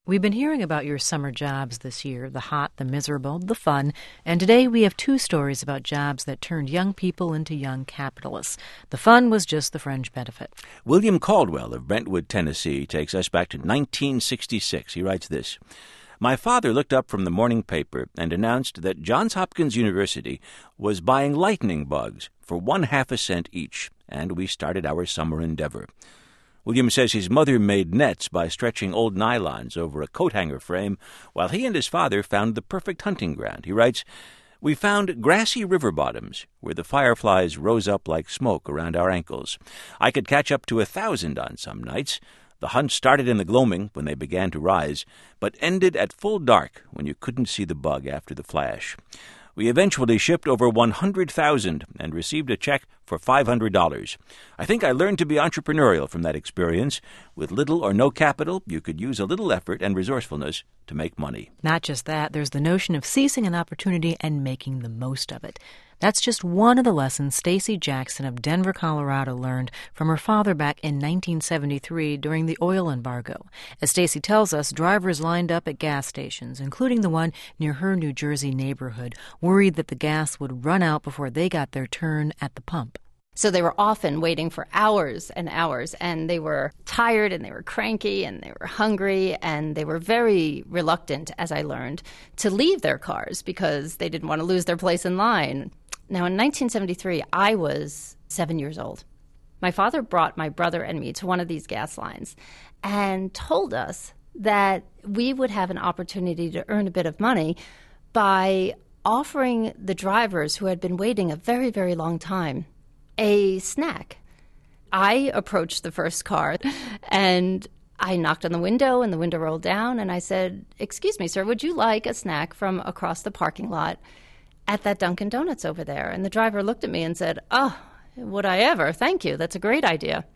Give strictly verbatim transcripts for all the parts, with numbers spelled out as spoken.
We've been hearing about your summer jobs this year, the hot, the miserable, the fun, and today we have two stories about jobs that turned young people into young capitalists. The fun was just the fringe benefit. William Caldwell of Brentwood, Tennessee, takes us back to nineteen sixty-six. He writes this: My father looked up from the morning paper and announced that Johns Hopkins University was buying lightning bugs for one half a cent each, and we started our summer endeavor. William says his mother made nets by stretching old nylons over a coat-hanger frame, while he and his father found the perfect hunting ground. He writes, We found grassy river bottoms where the fireflies rose up like smoke around our ankles. I could catch up to a thousand on some nights. The hunt started in the gloaming when they began to rise, but ended at full dark when you couldn't see the bug after the flash. We eventually shipped over one hundred thousand and received a check for five hundred dollars. I think I learned to be entrepreneurial from that experience. With little or no capital, you could use a little effort and resourcefulness to make money. Not just that, there's the notion of seizing an opportunity and making the most of it. That's just one of the lessons Stacy Jackson of Denver, Colorado learned from her father back in nineteen seventy-three during the oil embargo. As Stacy tells us, drivers lined up at gas stations, including the one near her New Jersey neighborhood, worried that the gas would run out before they got their turn at the pump. So they were often waiting for hours and hours, and they were tired and they were cranky and they were hungry, and they were very reluctant, as I learned, to leave their cars because they didn't want to lose their place in line. Now, in nineteen seventy-three, I was seven years old. My father brought my brother and me to one of these gas lines and told us that we would have an opportunity to earn a bit of money by offering the drivers who had been waiting a very, very long time a snack. I approached the first car and I knocked on the window and the window rolled down and I said, "Excuse me, sir, would you like a snack from across the parking lot at that Dunkin' Donuts over there?" And the driver looked at me and said, "Oh, would I ever? Thank you. That's a great idea."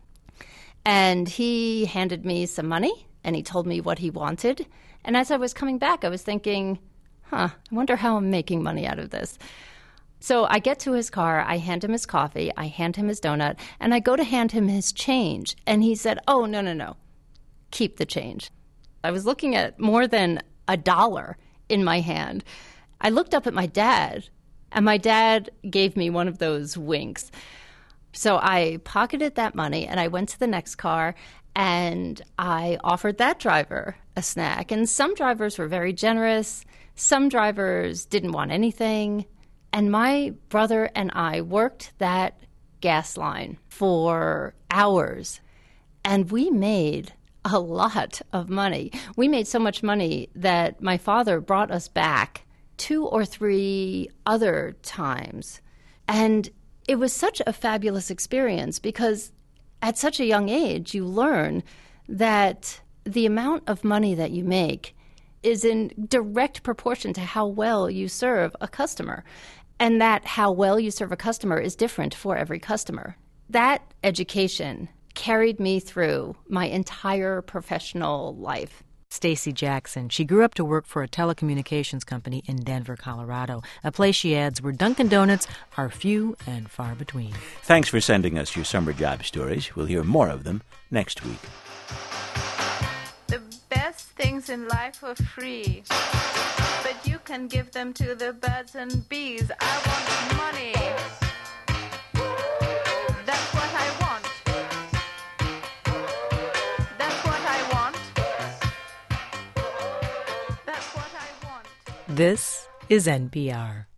And he handed me some money and he told me what he wanted. And as I was coming back, I was thinking, huh, I wonder how I'm making money out of this. So I get to his car, I hand him his coffee, I hand him his donut, and I go to hand him his change. And he said, "Oh, no, no, no, keep the change." I was looking at more than a dollar in my hand. I looked up at my dad, and my dad gave me one of those winks. So I pocketed that money, and I went to the next car, and I offered that driver a snack. And some drivers were very generous. Some drivers didn't want anything. And my brother and I worked that gas line for hours, and we made a lot of money. We made so much money that my father brought us back two or three other times. And it was such a fabulous experience because at such a young age, you learn that the amount of money that you make is in direct proportion to how well you serve a customer, and that how well you serve a customer is different for every customer. That education carried me through my entire professional life. Stacy Jackson. She grew up to work for a telecommunications company in Denver, Colorado, a place she adds where Dunkin' Donuts are few and far between. Thanks for sending us your summer job stories. We'll hear more of them next week. The best things in life are free, but you can give them to the birds and bees. I want money. That's what I want. That's what I want. That's what I want. This is N P R.